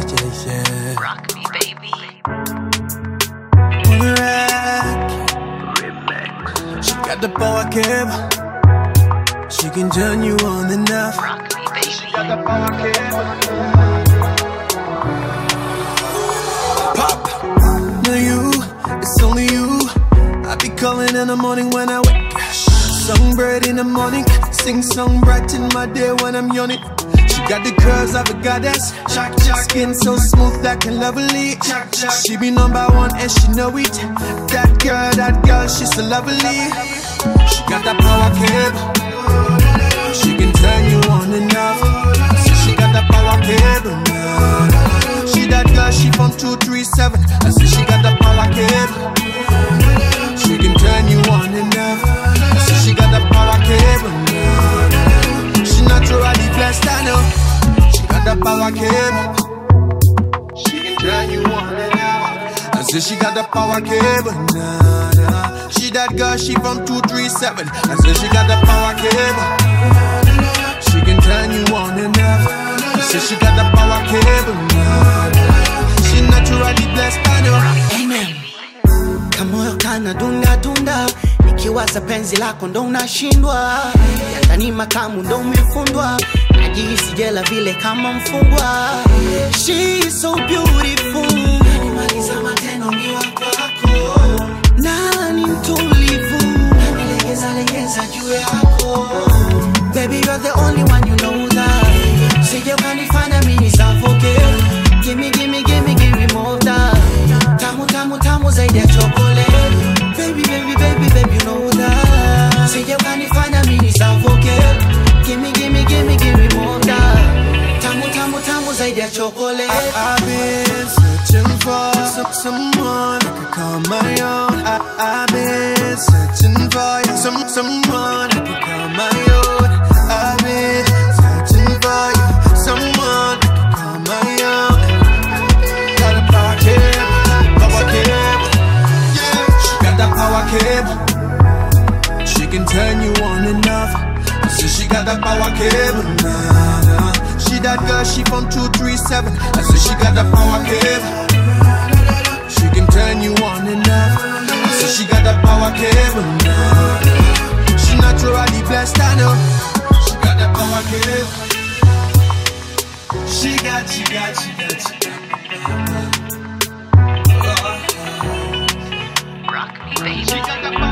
yeah. Rock me, baby. She got the power cable. She can turn you on and off. Rock me, baby. She got the power cable. Pop, no you, it's only you. I be calling in the morning when I wake. Songbird in the morning, sing song brighten my day when I'm yawning. She got the curves of a goddess, skin so smooth like a lovely. She be number one and she know it. That girl, she's so lovely. She got that power cable. She can turn you on and off. She got that power cable. She that girl, she from 237. I say she got that power cable. She can turn you on and off. I say she got that power cable. She naturally blessed, I know. She got that power cable. She can turn you on and off. I say she got that power cable. She that girl, she from 237. I say she got that power cable. She can turn you on and off. I say she got that power cable. She naturally blessed, I know. Amen. Kamoyo kana dunda dunda, nikiwaza penzi lako ndo unashindwa. Yandani makamu ndo umefundwa, najihisi jela vile kama mfungwa. She is so beautiful, nimaliza matendo miwa kwako. Nani mtulivu, nilegeza legeza juu yako. Baby, you're the only one, you know that. Sije ukanifanya mimi suffocate. Gimme more that. Tamu zaidi ya chocolate. Baby, you know that. Sije ukanifanya mimi suffocate. Gimme more that. Tamu zaidi ya chocolate. I've been searching for someone I could call my own. I've been searching for you, someone I could call my own. I've been searching for you, someone I could call my own. Got a power cable, yeah. She got that power cable. She can turn you on and off. I say she got that power cable, nah. She that girl, she from 237. I say she got that power cable. She can turn you on and off. I say she got that power cable, nah. She naturally blessed, I know. She got that power cable. She got. Rock me, baby. She got that power